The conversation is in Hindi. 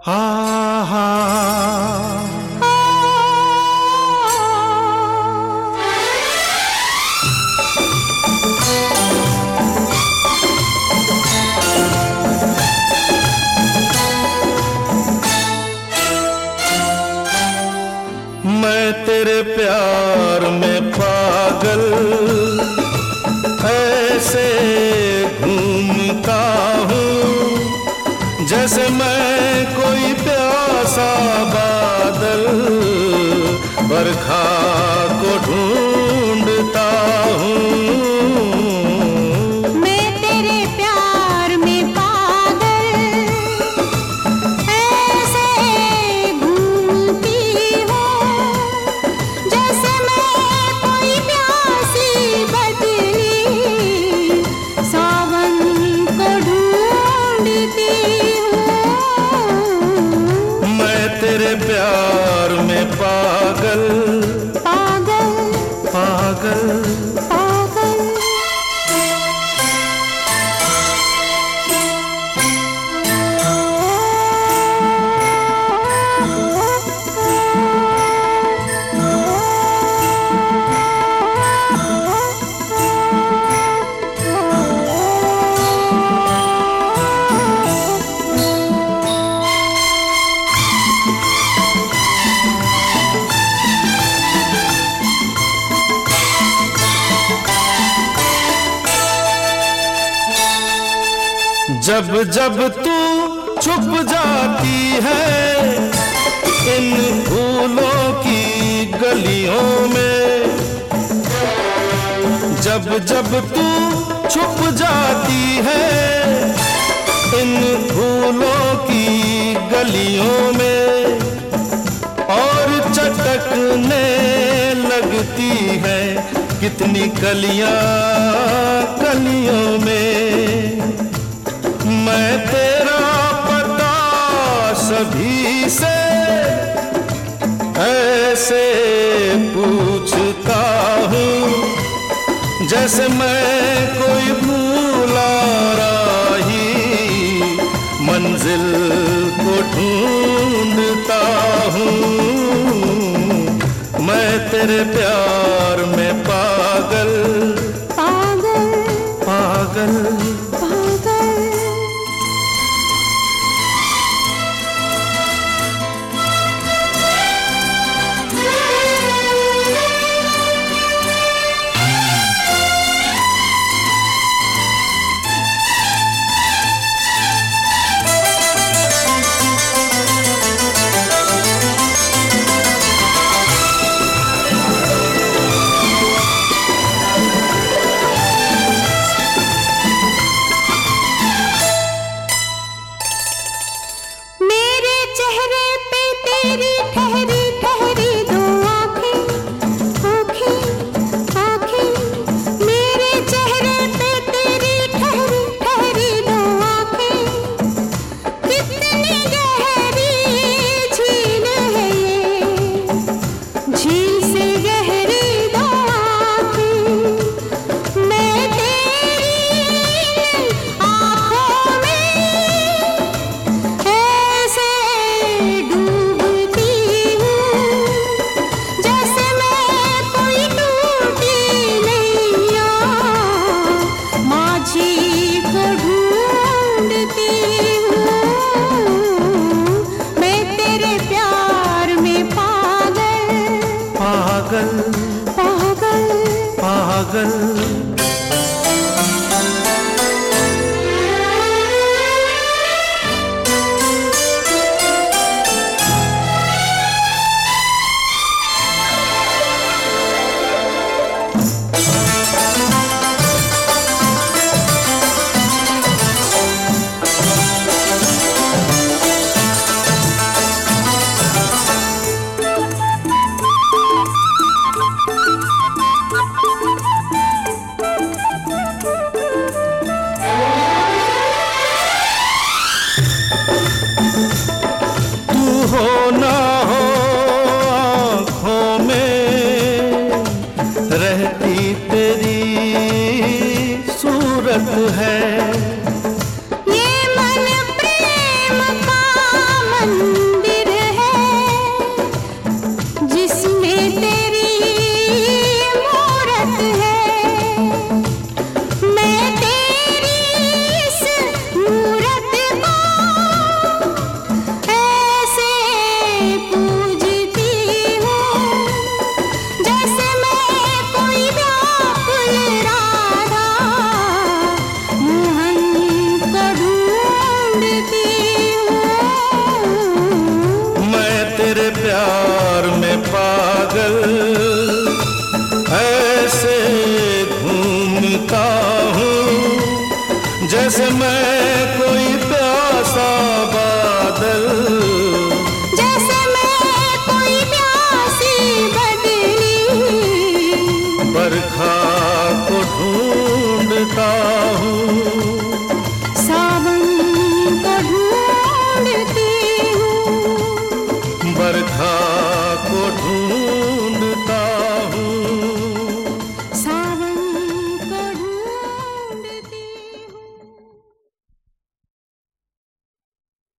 हा मैं तेरे प्यार में पागल ऐसे घूमता हूँ जैसे मैं कोई प्यासा बादल बरखा को ढूंढता हूँ। तेरे प्यार में पागल पागल पागल पागल। जब जब तू छुप जाती है इन फूलों की गलियों में, जब जब तू छुप जाती है इन फूलों की गलियों में और चटकने लगती है कितनी कलियां कलियों में। मैं तेरा पता सभी से ऐसे पूछता हूँ जैसे मैं कोई भूला राही मंजिल को ढूंढता हूँ। मैं तेरे प्यार में पागल पागल पागल पागल। तेरे प्यार में पागल, ऐसे घूमता हूँ जैसे मैं कोई प्यासा बादल, जैसे मैं कोई प्यासी बदली। बरखा